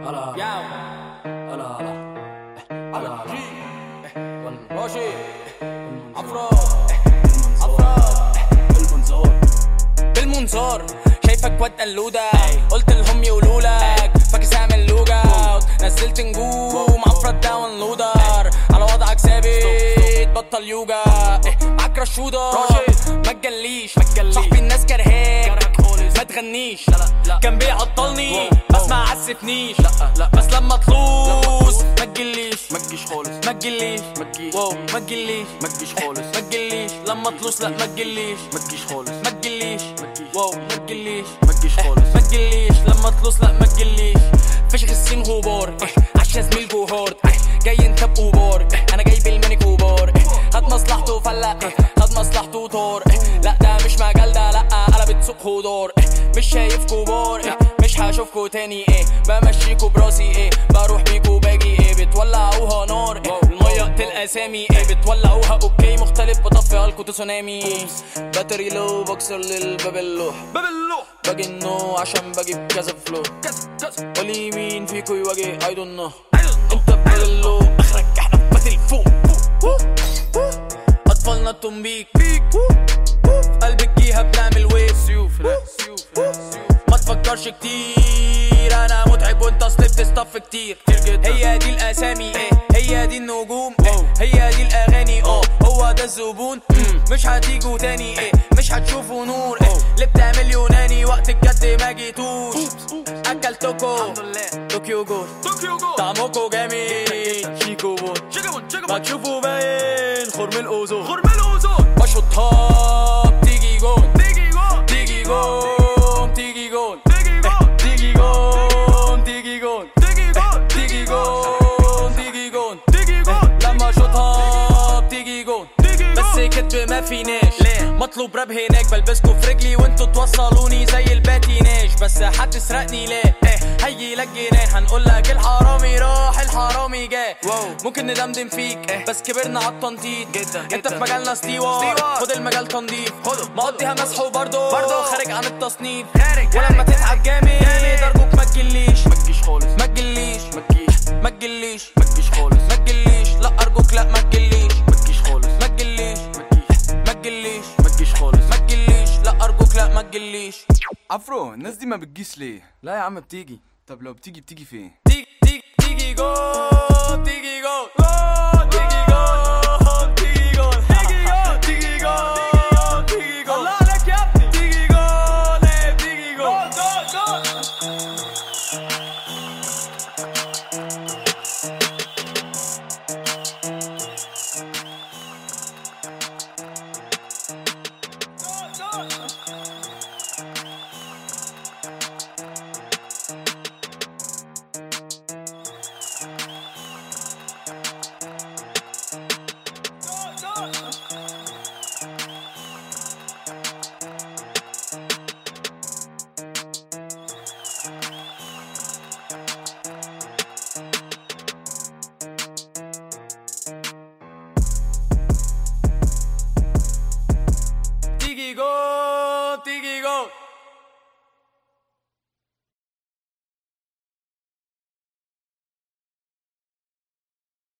هلا ياو هلا هلا هلا راشد عفرا بالمنظار شايفك واد قلودة قلت لهم يقولوا لك فاكس اعمل لوج اوت نزلت نجوم عفرا داونلودر على وضعك ثابت بطل يوجا معاك رشودة ما تجليش صاحبي الناس كرهاك ما تغنيش كان بيعطلني بس ما عسفنيش بس لما تلوز ما تجليش ما تجيش خالص ما تجليش ما تجيش ما تجليش ما تجيش خالص ما تجليش لما تلوز لا ما تجليش ما تجيش خالص ما تجليش ما تجليش ما تجيش خالص ما تجليش لما تلوز لا ما تجليش فشخ السين غبار عشا زميل جوهارد جاي انت بقبار انا جاي بالميني كوبار خد مصلحته فلق خد مصلحته طار لا ده مش مجال ده لا قلبت سوق خضار مش شايف كبار مش هشوفكوا تاني بمشيكوا براسي بروح بيكوا باجي بتولعوها نار المية تلقى سامي بتولعوها اوكي مختلف بطفي الكو تسونامي باتري لو بكسر للباب اللوح باجي النو عشان بجيب كذا فلو قولي مين فيكوا يواجه I don't know انت بتغلو اخرك احنا باتل فوق اطفالنا التنبيك قلب الجيهة بنعمل ويف سيوف ما تفكرش كتير انا متعب وانت سلبت ستاف كتير هي دي الاسامي هي دي النجوم هي دي الاغاني هو ده الزبون مش هتيجوا تاني مش هتشوفوا نور اللي بتعمل يوناني وقت الجد ما جيتوش اكلتكو طوكيو جول طعمكو جميل شيكو بون ما تشوفوا باين خرم الاوزون بشوطها بتيجي جون تيجي جون تيجي جون تيجي جون تيجي جون تيجي جون تيجي جون لما شوطها بتيجي جون بس كدب ما فيناش مطلوب راب هناك بلبسكوا في رجلي وانتوا توصلوني زي الباتيناش بس هتسرقني ليه هيجي لك جنان هنقولك الحرامي راح الحرامي جاء ممكن ندمدم فيك بس كبرنا عالتنطيط انت في مجالنا ستيوار خد المجال تنظيف مقضيها مسح وبرضه خارج عن التصنيف ولما تتعب جامد ارجوك ما تجليش ما تجيش خالص ما تجليش ما تجيش ما تجليش ما تجيش خالص ما تجليش لا ارجوك لا ما تجليش ما تجيش خالص ما تجليش ما تجليش ما تجيش خالص ما تجليش لا ارجوك لا ما تجليش عفرو الناس دي ما بتجيش ليه؟ لا يا عم بتيجي. طب لو بتيجي فين؟ تيجي جول تيجي جول تيجي جول تيجي جول تيجي جول تيجي جول الله عليك يا ابني تيجي جول تيجي جول Tiki go,